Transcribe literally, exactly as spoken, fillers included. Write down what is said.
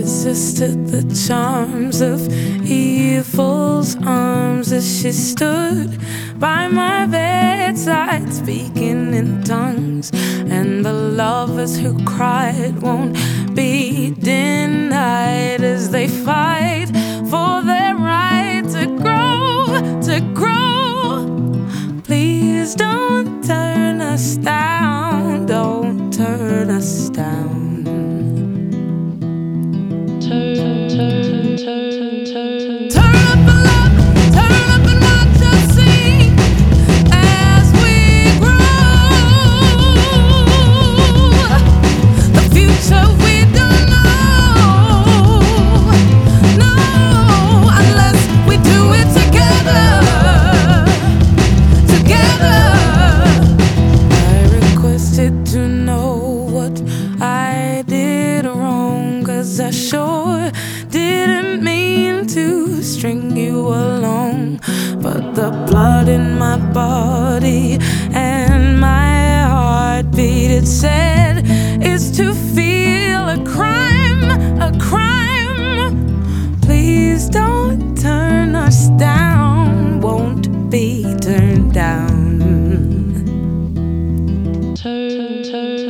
resisted the charms of evil's arms as she stood by my bedside, speaking in tongues. And the lovers who cried won't be denied as they fight for their right to grow, to grow. Please don't turn us down, don't turn us down. Turn, turn, turn, turn. Turn up the love, turn up and watch us sing as we grow. The future we don't know, no, unless we do it together, together. I requested to know what I did wrong, 'cause I sure didn't mean to string you along. But the blood in my body and my heartbeat, it said it's to feel a crime, a crime. Please don't turn us down, won't be turned down. Turn, turn.